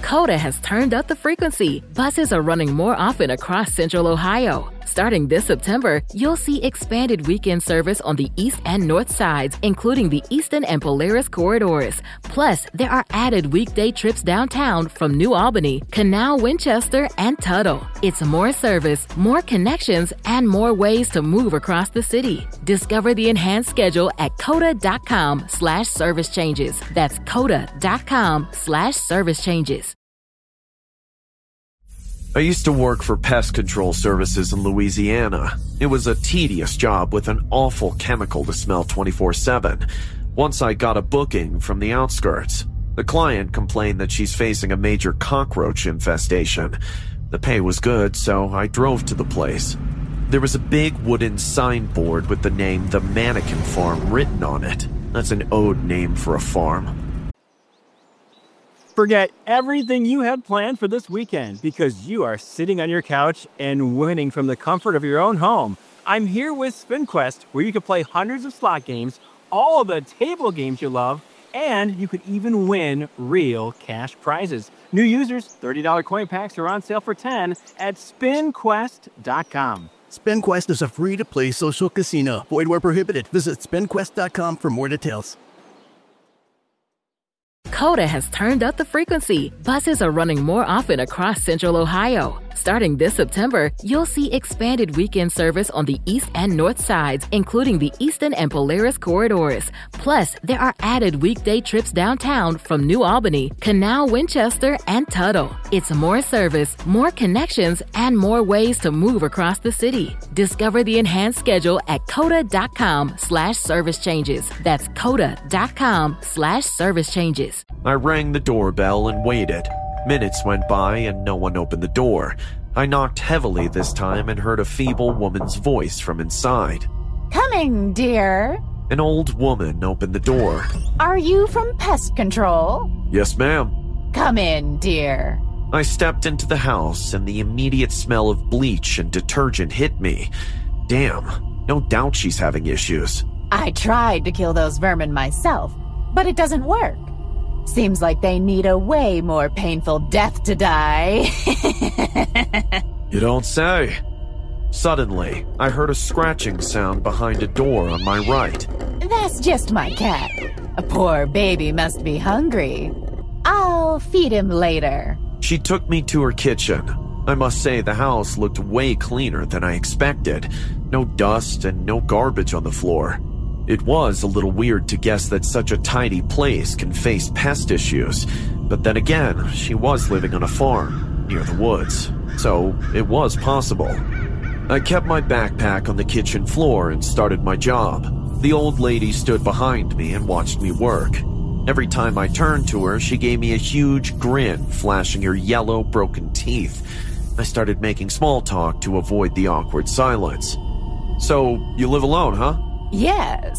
Coda has turned up the frequency. Buses are running more often across Central Ohio. Starting this September, you'll see expanded weekend service on the east and north sides, including the Eastern and Polaris corridors. Plus, there are added weekday trips downtown from New Albany, Canal, Winchester, and Tuttle. It's more service, more connections, and more ways to move across the city. Discover the enhanced schedule at coda.com/service changes. That's coda.com/service changes. I used to work for pest control services in Louisiana. It was a tedious job with an awful chemical to smell 24/7. Once I got a booking from the outskirts. The client complained that she's facing a major cockroach infestation. The pay was good, so I drove to the place. There was a big wooden signboard with the name The Mannequin Farm written on it. That's an ode name for a farm. Forget everything you had planned for this weekend because you are sitting on your couch and winning from the comfort of your own home. I'm here with SpinQuest, where you can play hundreds of slot games, all of the table games you love, and you could even win real cash prizes. New users, $30 coin packs are on sale for $10 at SpinQuest.com. SpinQuest is a free-to-play social casino. Void where prohibited. Visit SpinQuest.com for more details. Coda has turned up the frequency. Buses are running more often across Central Ohio. Starting this September, you'll see expanded weekend service on the east and north sides, including the Eastern and Polaris corridors. Plus, there are added weekday trips downtown from New Albany, Canal, Winchester, and Tuttle. It's more service, more connections, and more ways to move across the city. Discover the enhanced schedule at coda.com/service changes. That's coda.com/service changes. I rang the doorbell and waited. Minutes went by and no one opened the door. I knocked heavily this time and heard a feeble woman's voice from inside. Coming, dear. An old woman opened the door. Are you from pest control? Yes, ma'am. Come in, dear. I stepped into the house and the immediate smell of bleach and detergent hit me. Damn, no doubt she's having issues. I tried to kill those vermin myself, but it doesn't work. Seems like they need a way more painful death to die. You don't say. Suddenly, I heard a scratching sound behind a door on my right. That's just my cat. A poor baby must be hungry. I'll feed him later. She took me to her kitchen. I must say the house looked way cleaner than I expected. No dust and no garbage on the floor. It was a little weird to guess that such a tidy place can face pest issues. But then again, she was living on a farm near the woods, so it was possible. I kept my backpack on the kitchen floor and started my job. The old lady stood behind me and watched me work. Every time I turned to her, she gave me a huge grin, flashing her yellow, broken teeth. I started making small talk to avoid the awkward silence. So, you live alone, huh? Yes,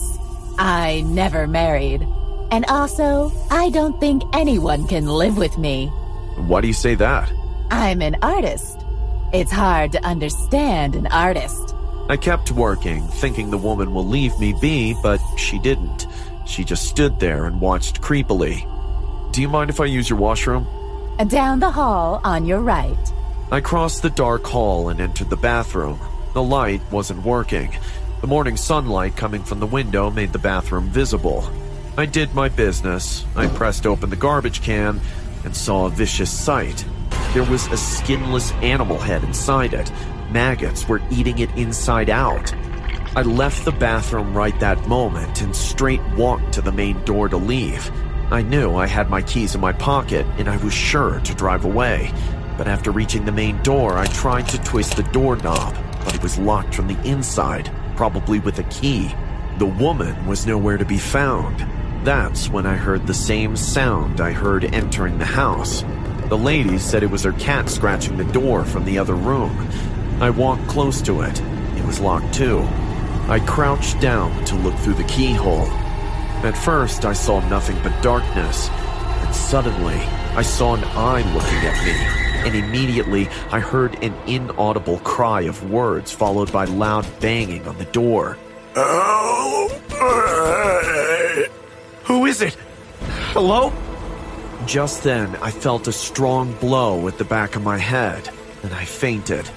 I never married. And also, I don't think anyone can live with me. Why do you say that? I'm an artist. It's hard to understand an artist. I kept working, thinking the woman will leave me be, but she didn't. She just stood there and watched creepily. Do you mind if I use your washroom? Down the hall on your right. I crossed the dark hall and entered the bathroom. The light wasn't working. The morning sunlight coming from the window made the bathroom visible. I did my business. I pressed open the garbage can and saw a vicious sight. There was a skinless animal head inside it. Maggots were eating it inside out. I left the bathroom right that moment and straight walked to the main door to leave. I knew I had my keys in my pocket and I was sure to drive away. But after reaching the main door, I tried to twist the doorknob, but it was locked from the inside, probably with a key. The woman was nowhere to be found. That's when I heard the same sound I heard entering the house. The lady said it was her cat scratching the door from the other room. I walked close to it. It was locked too. I crouched down to look through the keyhole. At first, I saw nothing but darkness. And suddenly, I saw an eye looking at me. And immediately, I heard an inaudible cry of words followed by loud banging on the door. Oh, who is it? Hello? Just then, I felt a strong blow at the back of my head, and I fainted.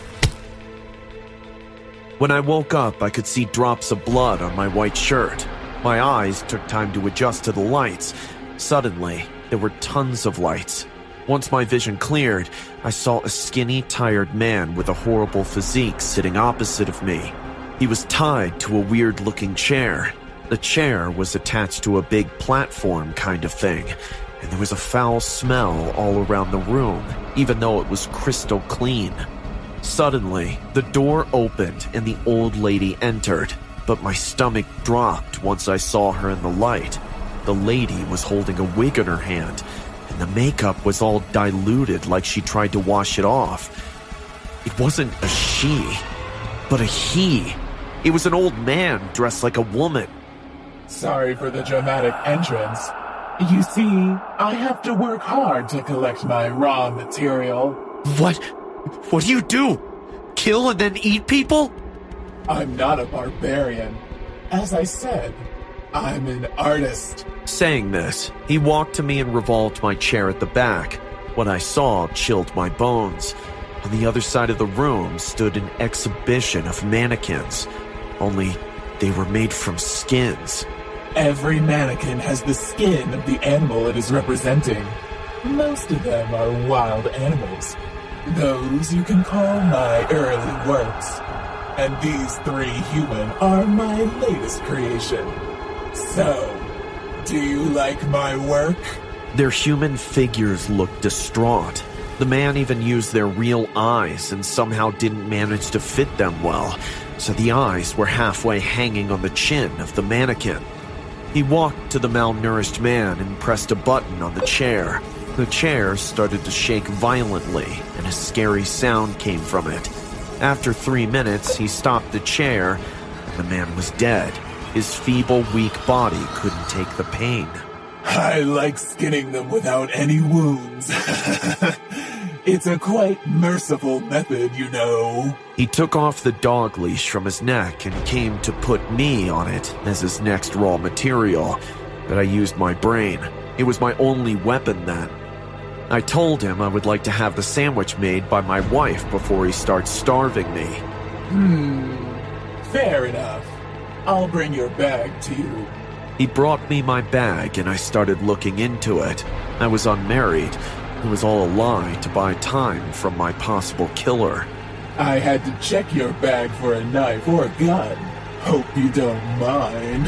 When I woke up, I could see drops of blood on my white shirt. My eyes took time to adjust to the lights. Suddenly, there were tons of lights. Once my vision cleared, I saw a skinny, tired man with a horrible physique sitting opposite of me. He was tied to a weird-looking chair. The chair was attached to a big platform kind of thing, and there was a foul smell all around the room, even though it was crystal clean. Suddenly, the door opened and the old lady entered, but my stomach dropped once I saw her in the light. The lady was holding a wig in her hand, and the makeup was all diluted like she tried to wash it off. It wasn't a she, but a he. It was an old man dressed like a woman. Sorry for the dramatic entrance. You see, I have to work hard to collect my raw material. What do you do? Kill and then eat people? I'm not a barbarian. As I said, I'm an artist. Saying this, he walked to me and revolved my chair at the back. What I saw chilled my bones. On the other side of the room stood an exhibition of mannequins. Only they were made from skins. Every mannequin has the skin of the animal it is representing. Most of them are wild animals. Those you can call my early works. And these 3 human are my latest creation. So, do you like my work? Their human figures looked distraught. The man even used their real eyes and somehow didn't manage to fit them well, so the eyes were halfway hanging on the chin of the mannequin. He walked to the malnourished man and pressed a button on the chair. The chair started to shake violently, and a scary sound came from it. After 3 minutes, he stopped the chair, and the man was dead. His feeble, weak body couldn't take the pain. I like skinning them without any wounds. It's a quite merciful method, you know. He took off the dog leash from his neck and came to put me on it as his next raw material. But I used my brain. It was my only weapon then. I told him I would like to have the sandwich made by my wife before he starts starving me. Fair enough. I'll bring your bag to you. He brought me my bag and I started looking into it. I was unmarried. It was all a lie to buy time from my possible killer. I had to check your bag for a knife or a gun. Hope you don't mind.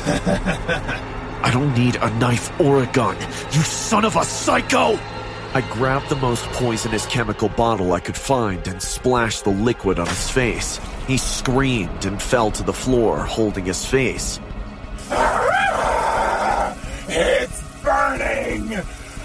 I don't need a knife or a gun, you son of a psycho! I grabbed the most poisonous chemical bottle I could find and splashed the liquid on his face. He screamed and fell to the floor, holding his face. It's burning!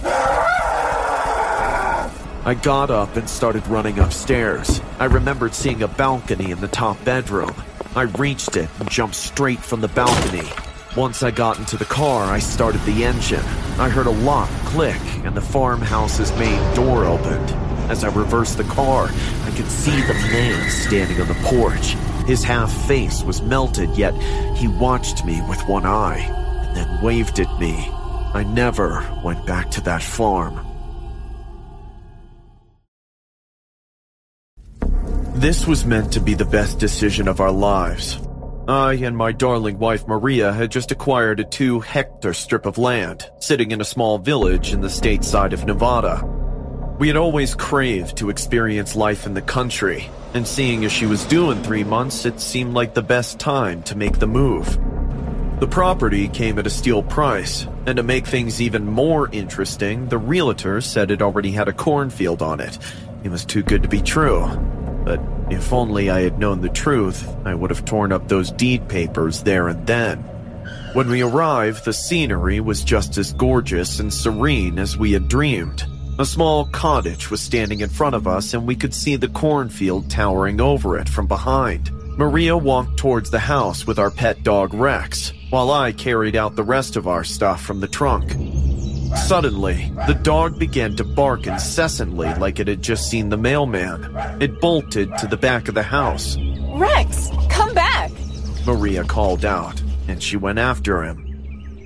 I got up and started running upstairs. I remembered seeing a balcony in the top bedroom. I reached it and jumped straight from the balcony. Once I got into the car, I started the engine. I heard a lock click and the farmhouse's main door opened. As I reversed the car, I could see the man standing on the porch. His half face was melted, yet he watched me with one eye and then waved at me. I never went back to that farm. This was meant to be the best decision of our lives. I and my darling wife Maria had just acquired a 2-hectare strip of land, sitting in a small village in the state side of Nevada. We had always craved to experience life in the country, and seeing as she was due in 3 months, it seemed like the best time to make the move. The property came at a steal price, and to make things even more interesting, the realtor said it already had a cornfield on it. It was too good to be true. But if only I had known the truth, I would have torn up those deed papers there and then. When we arrived, the scenery was just as gorgeous and serene as we had dreamed. A small cottage was standing in front of us, and we could see the cornfield towering over it from behind. Maria walked towards the house with our pet dog Rex, while I carried out the rest of our stuff from the trunk. Suddenly, the dog began to bark incessantly like it had just seen the mailman. It bolted to the back of the house. Rex, come back! Maria called out, and she went after him.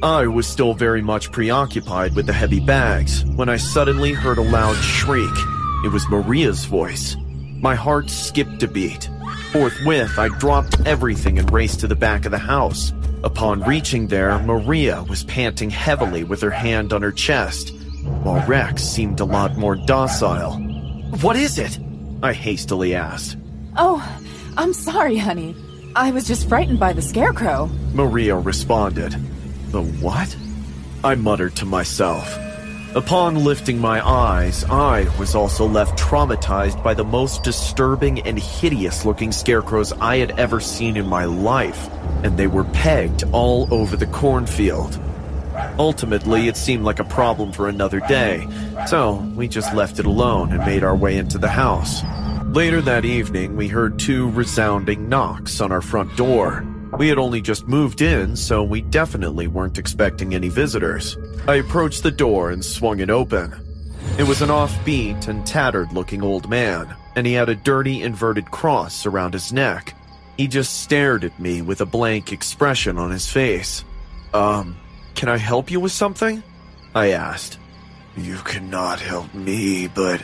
I was still very much preoccupied with the heavy bags when I suddenly heard a loud shriek. It was Maria's voice. My heart skipped a beat. Forthwith, I dropped everything and raced to the back of the house. Upon reaching there, Maria was panting heavily with her hand on her chest, while Rex seemed a lot more docile. "What is it?" I hastily asked. Oh, I'm sorry, honey. I was just frightened by the scarecrow. Maria responded. "The what?" I muttered to myself. Upon lifting my eyes, I was also left traumatized by the most disturbing and hideous-looking scarecrows I had ever seen in my life, and they were pegged all over the cornfield. Ultimately, it seemed like a problem for another day, so we just left it alone and made our way into the house. Later that evening, we heard 2 resounding knocks on our front door. We had only just moved in, so we definitely weren't expecting any visitors. I approached the door and swung it open. It was an offbeat and tattered-looking old man, and he had a dirty inverted cross around his neck. He just stared at me with a blank expression on his face. Can I help you with something?" I asked. "You cannot help me, but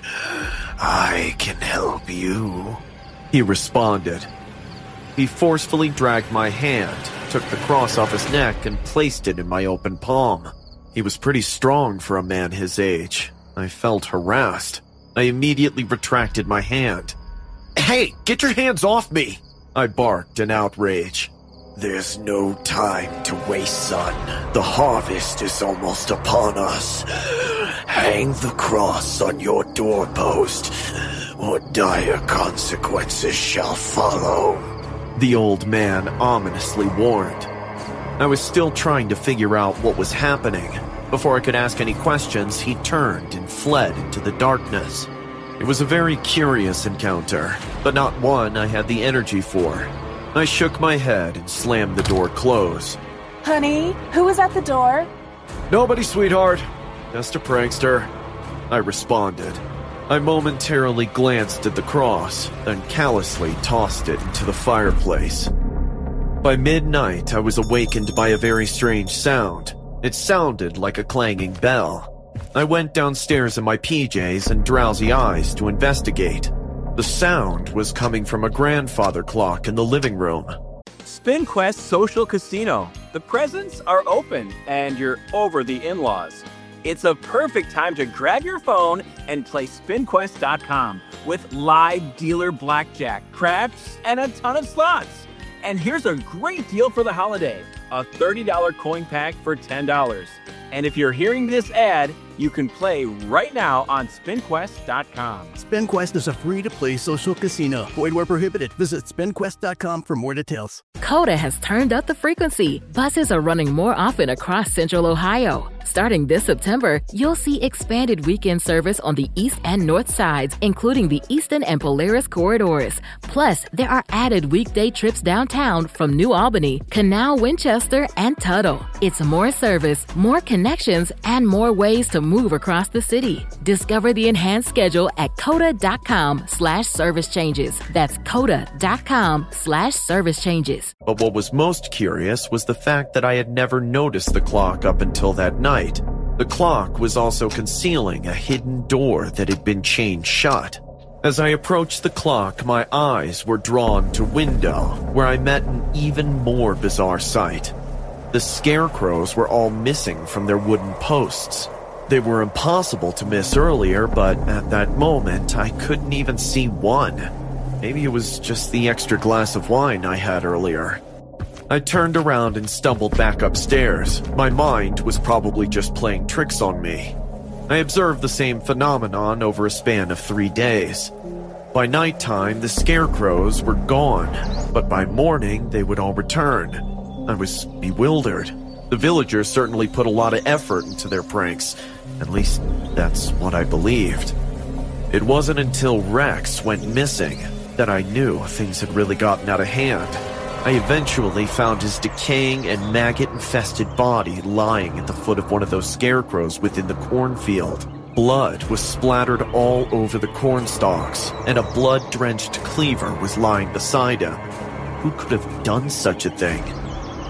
I can help you," he responded. He forcefully dragged my hand, took the cross off his neck, and placed it in my open palm. He was pretty strong for a man his age. I felt harassed. I immediately retracted my hand. "Hey, get your hands off me!" I barked in outrage. "There's no time to waste, son. The harvest is almost upon us. Hang the cross on your doorpost, or dire consequences shall follow," the old man ominously warned. I was still trying to figure out what was happening. Before I could ask any questions, he turned and fled into the darkness. It was a very curious encounter, but not one I had the energy for. I shook my head and slammed the door closed. Honey, who is at the door? "Nobody, sweetheart. Just a prankster," I responded. I momentarily glanced at the cross, then callously tossed it into the fireplace. By midnight, I was awakened by a very strange sound. It sounded like a clanging bell. I went downstairs in my PJs and drowsy eyes to investigate. The sound was coming from a grandfather clock in the living room. SpinQuest Social Casino. The presents are open and you're over the in-laws. It's a perfect time to grab your phone and play SpinQuest.com with live dealer blackjack, craps, and a ton of slots. And here's a great deal for the holiday. A $30 coin pack for $10. And if you're hearing this ad, you can play right now on SpinQuest.com. SpinQuest is a free-to-play social casino. Void where prohibited. Visit SpinQuest.com for more details. Coda has turned up the frequency. Buses are running more often across Central Ohio. Starting this September, you'll see expanded weekend service on the east and north sides, including the Eastern and Polaris corridors. Plus, there are added weekday trips downtown from New Albany, Canal, Winchester, and Tuttle. It's more service, more connections, and more ways to move across the city. Discover the enhanced schedule at coda.com/service changes. That's coda.com/service changes. But what was most curious was the fact that I had never noticed the clock up until that night. The clock was also concealing a hidden door that had been chained shut. As I approached the clock, my eyes were drawn to window, where I met an even more bizarre sight. The scarecrows were all missing from their wooden posts. They were impossible to miss earlier, but at that moment, I couldn't even see one. Maybe it was just the extra glass of wine I had earlier. I turned around and stumbled back upstairs. My mind was probably just playing tricks on me. I observed the same phenomenon over a span of 3 days. By nighttime, the scarecrows were gone, but by morning, they would all return. I was bewildered. The villagers certainly put a lot of effort into their pranks. At least, that's what I believed. It wasn't until Rex went missing that I knew things had really gotten out of hand. I eventually found his decaying and maggot-infested body lying at the foot of one of those scarecrows within the cornfield. Blood was splattered all over the corn stalks, and a blood-drenched cleaver was lying beside him. Who could have done such a thing?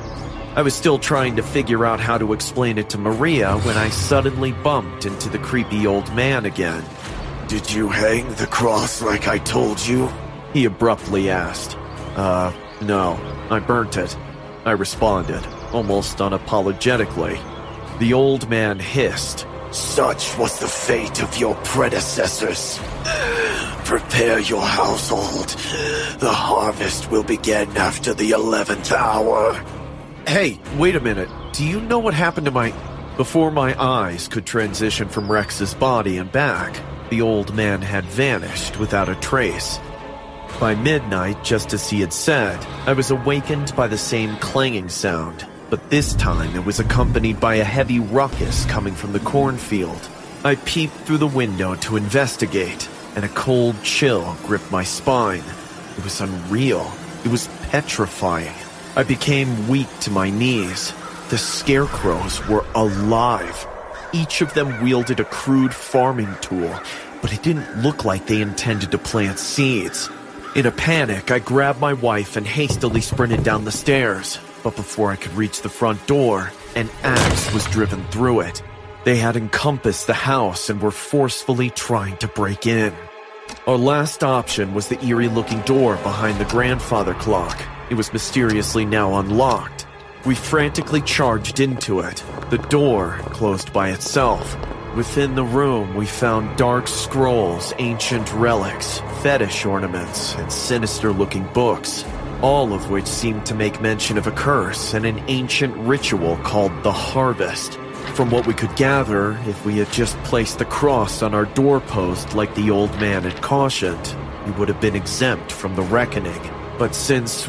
I was still trying to figure out how to explain it to Maria when I suddenly bumped into the creepy old man again. "Did you hang the cross like I told you?" He abruptly asked. No, I burnt it," I responded, almost unapologetically. The old man hissed. "Such was the fate of your predecessors. Prepare your household. The harvest will begin after the 11th hour." Hey, wait a minute. Do you know what happened to my... Before my eyes could transition from Rex's body and back, the old man had vanished without a trace. By midnight, just as he had said, I was awakened by the same clanging sound, but this time it was accompanied by a heavy ruckus coming from the cornfield. I peeped through the window to investigate, and a cold chill gripped my spine. It was unreal. It was petrifying. I became weak to my knees. The scarecrows were alive. Each of them wielded a crude farming tool, but it didn't look like they intended to plant seeds. In a panic, I grabbed my wife and hastily sprinted down the stairs. But before I could reach the front door, an axe was driven through it. They had encompassed the house and were forcefully trying to break in. Our last option was the eerie-looking door behind the grandfather clock. It was mysteriously now unlocked. We frantically charged into it. The door closed by itself. Within the room, we found dark scrolls, ancient relics, fetish ornaments, and sinister-looking books, all of which seemed to make mention of a curse and an ancient ritual called the Harvest. From what we could gather, if we had just placed the cross on our doorpost like the old man had cautioned, we would have been exempt from the reckoning. But since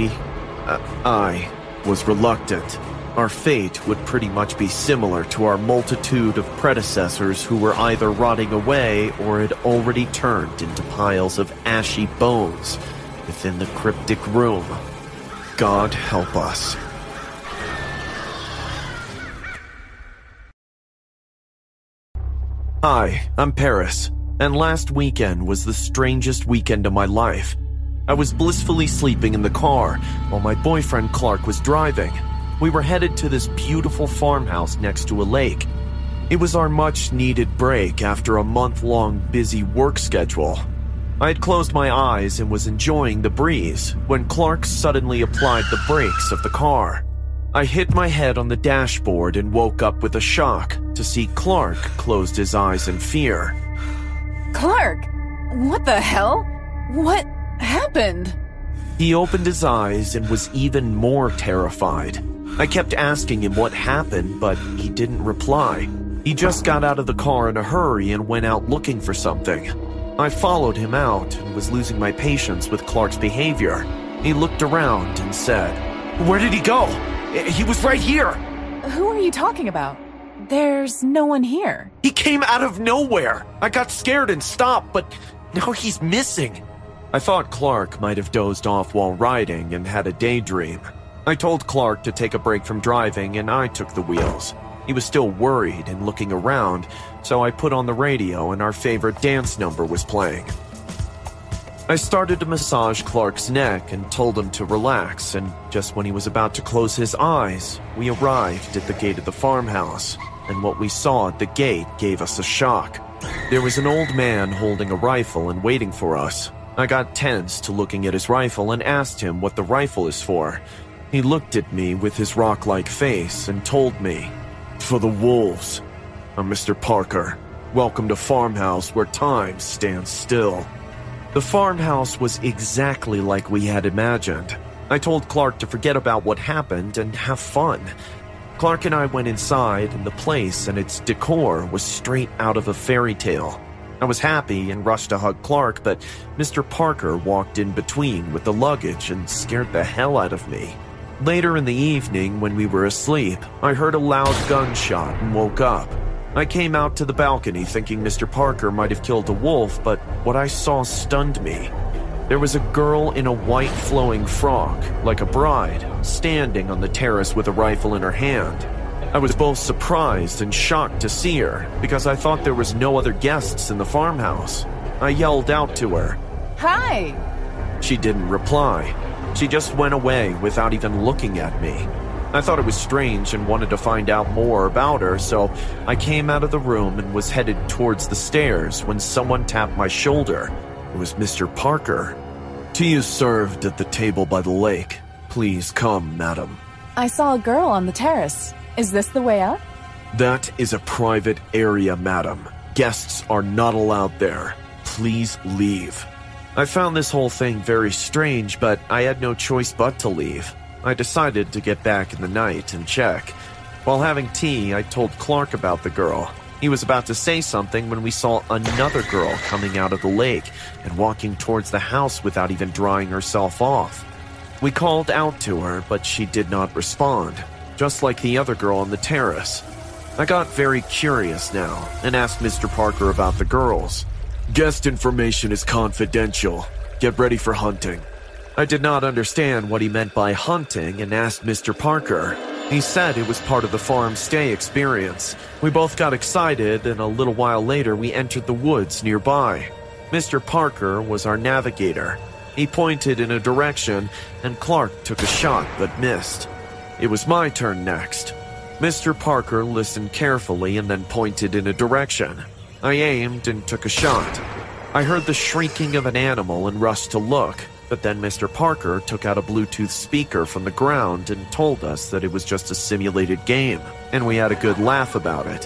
I was reluctant, our fate would pretty much be similar to our multitude of predecessors who were either rotting away or had already turned into piles of ashy bones within the cryptic room. God help us. Hi, I'm Paris, and last weekend was the strangest weekend of my life. I was blissfully sleeping in the car while my boyfriend Clark was driving. We were headed to this beautiful farmhouse next to a lake. It was our much-needed break after a month-long busy work schedule. I had closed my eyes and was enjoying the breeze when Clark suddenly applied the brakes of the car. I hit my head on the dashboard and woke up with a shock to see Clark closed his eyes in fear. Clark! What the hell? What happened? He opened his eyes and was even more terrified. I kept asking him what happened, but he didn't reply. He just got out of the car in a hurry and went out looking for something. I followed him out and was losing my patience with Clark's behavior. He looked around and said, "Where did he go? He was right here." Who are you talking about? There's no one here. He came out of nowhere. I got scared and stopped, but now he's missing. I thought Clark might have dozed off while riding and had a daydream. I told Clark to take a break from driving and I took the wheels. He was still worried and looking around, so I put on the radio and our favorite dance number was playing. I started to massage Clark's neck and told him to relax, and just when he was about to close his eyes, we arrived at the gate of the farmhouse, and what we saw at the gate gave us a shock. There was an old man holding a rifle and waiting for us. I got tense to looking at his rifle and asked him what the rifle is for. He looked at me with his rock-like face and told me, "For the wolves. I'm Mr. Parker. Welcome to Farmhouse where time stands still." The farmhouse was exactly like we had imagined. I told Clark to forget about what happened and have fun. Clark and I went inside, and the place and its decor was straight out of a fairy tale. I was happy and rushed to hug Clark, but Mr. Parker walked in between with the luggage and scared the hell out of me. Later in the evening, when we were asleep, I heard a loud gunshot and woke up. I came out to the balcony thinking Mr. Parker might have killed a wolf, but what I saw stunned me. There was a girl in a white flowing frock, like a bride, standing on the terrace with a rifle in her hand. I was both surprised and shocked to see her, because I thought there was no other guests in the farmhouse. I yelled out to her. Hi! She didn't reply. She just went away without even looking at me. I thought it was strange and wanted to find out more about her, so I came out of the room and was headed towards the stairs when someone tapped my shoulder. It was Mr. Parker. "Tea is served at the table by the lake. Please come, madam." I saw a girl on the terrace. Is this the way up? "That is a private area, madam. Guests are not allowed there. Please leave." I found this whole thing very strange, but I had no choice but to leave. I decided to get back in the night and check. While having tea, I told Clark about the girl. He was about to say something when we saw another girl coming out of the lake and walking towards the house without even drying herself off. We called out to her, but she did not respond, just like the other girl on the terrace. I got very curious now and asked Mr. Parker about the girls. "Guest information is confidential. Get ready for hunting." I did not understand what he meant by hunting and asked Mr. Parker. He said it was part of the farm stay experience. We both got excited, and a little while later we entered the woods nearby. Mr. Parker was our navigator. He pointed in a direction, and Clark took a shot but missed. It was my turn next. Mr. Parker listened carefully and then pointed in a direction. I aimed and took a shot. I heard the shrieking of an animal and rushed to look, but then Mr. Parker took out a Bluetooth speaker from the ground and told us that it was just a simulated game, and we had a good laugh about it.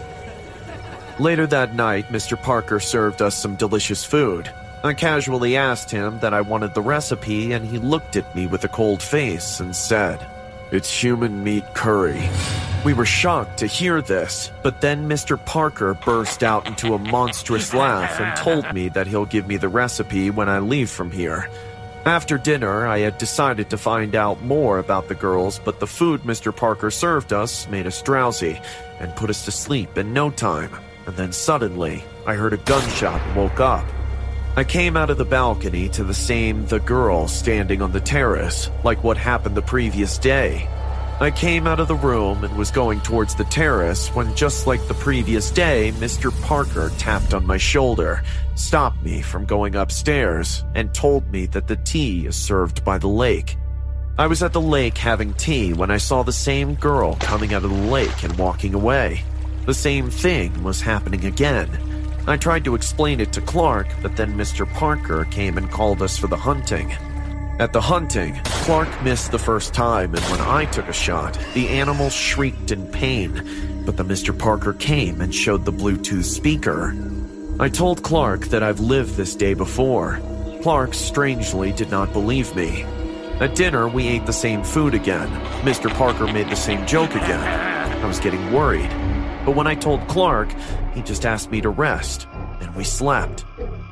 Later that night, Mr. Parker served us some delicious food. I casually asked him that I wanted the recipe, and he looked at me with a cold face and said, "It's human meat curry." We were shocked to hear this, but then Mr. Parker burst out into a monstrous laugh and told me that he'll give me the recipe when I leave from here. After dinner, I had decided to find out more about the girls, but the food Mr. Parker served us made us drowsy and put us to sleep in no time. And then suddenly, I heard a gunshot and woke up. I came out of the balcony to the girl standing on the terrace, like what happened the previous day. I came out of the room and was going towards the terrace when, just like the previous day, Mr. Parker tapped on my shoulder, stopped me from going upstairs, and told me that the tea is served by the lake. I was at the lake having tea when I saw the same girl coming out of the lake and walking away. The same thing was happening again. I tried to explain it to Clark, but then Mr. Parker came and called us for the hunting. At the hunting, Clark missed the first time, and when I took a shot, the animal shrieked in pain, but then Mr. Parker came and showed the Bluetooth speaker. I told Clark that I've lived this day before. Clark strangely did not believe me. At dinner, we ate the same food again. Mr. Parker made the same joke again. I was getting worried. But when I told Clark, he just asked me to rest, and we slept.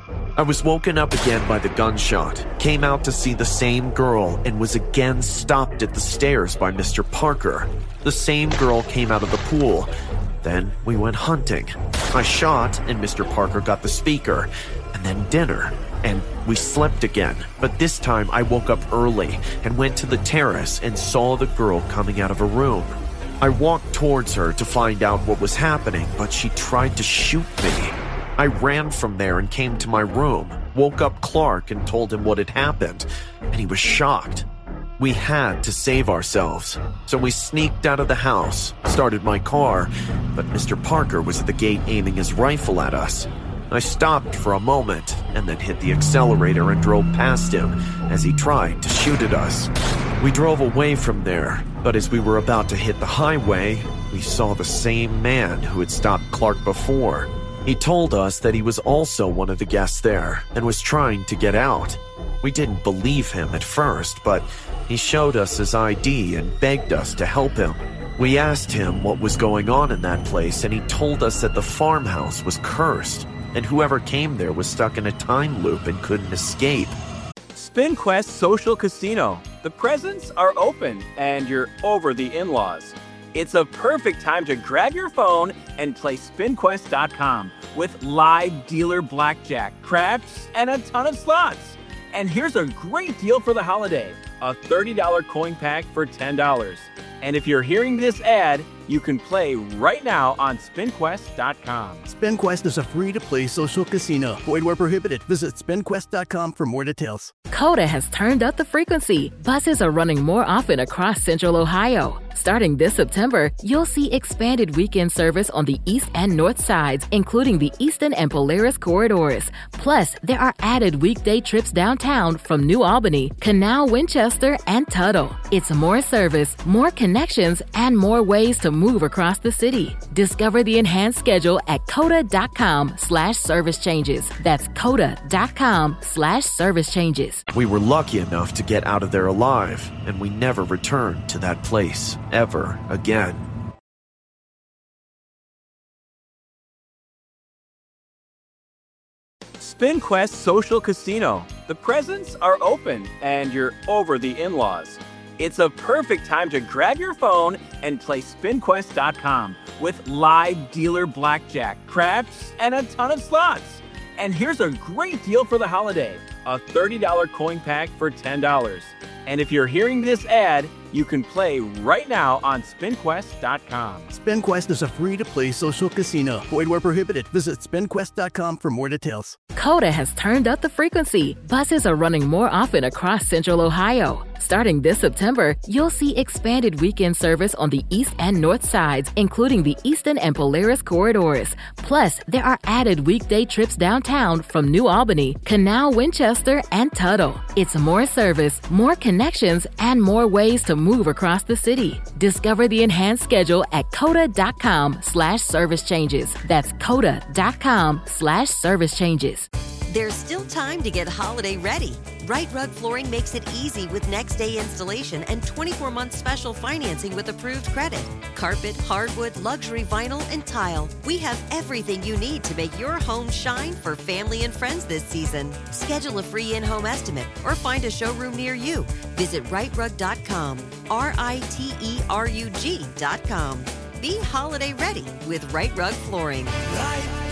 I was woken up again by the gunshot, came out to see the same girl, and was again stopped at the stairs by Mr. Parker. The same girl came out of the pool. Then we went hunting. I shot, and Mr. Parker got the speaker, and then dinner. And we slept again, but this time I woke up early and went to the terrace and saw the girl coming out of a room. I walked towards her to find out what was happening, but she tried to shoot me. I ran from there and came to my room, woke up Clark and told him what had happened, and he was shocked. We had to save ourselves, so we sneaked out of the house, started my car, but Mr. Parker was at the gate aiming his rifle at us. I stopped for a moment and then hit the accelerator and drove past him as he tried to shoot at us. We drove away from there, but as we were about to hit the highway, we saw the same man who had stopped Clark before. He told us that he was also one of the guests there and was trying to get out. We didn't believe him at first, but he showed us his ID and begged us to help him. We asked him what was going on in that place, and he told us that the farmhouse was cursed, and whoever came there was stuck in a time loop and couldn't escape. SpinQuest Social Casino. The presents are open, and you're over the in-laws. It's a perfect time to grab your phone and play SpinQuest.com with live dealer blackjack, craps, and a ton of slots. And here's a great deal for the holiday, a $30 coin pack for $10. And if you're hearing this ad, you can play right now on SpinQuest.com. SpinQuest is a free-to-play social casino. Void where prohibited. Visit SpinQuest.com for more details. Coda has turned up the frequency. Buses are running more often across Central Ohio. Starting this September, you'll see expanded weekend service on the east and north sides, including the Eastern and Polaris corridors. Plus, there are added weekday trips downtown from New Albany, Canal, Winchester, and Tuttle. It's more service, more connections, and more ways to move across the city. Discover the enhanced schedule at coda.com/service changes. That's coda.com/service changes. We were lucky enough to get out of there alive, and we never returned to that place ever again. SpinQuest Social Casino. The presents are open and you're over the in-laws. It's a perfect time to grab your phone and play SpinQuest.com with live dealer blackjack, craps, and a ton of slots. And here's a great deal for the holiday. A $30 coin pack for $10. And if you're hearing this ad, you can play right now on SpinQuest.com. SpinQuest is a free-to-play social casino. Void where prohibited. Visit SpinQuest.com for more details. Coda has turned up the frequency. Buses are running more often across Central Ohio. Starting this September, you'll see expanded weekend service on the east and north sides, including the Eastern and Polaris corridors. Plus, there are added weekday trips downtown from New Albany, Canal, Winchester, and Tuttle. It's more service, more connections, and more ways to move across the city. Discover the enhanced schedule at coda.com/service changes. That's coda.com/service changes. There's still time to get holiday ready. Right Rug Flooring makes it easy with next-day installation and 24-month special financing with approved credit. Carpet, hardwood, luxury vinyl, and tile. We have everything you need to make your home shine for family and friends this season. Schedule a free in-home estimate or find a showroom near you. Visit rightrug.com, RITERUG.com. Be holiday ready with Right Rug Flooring. Right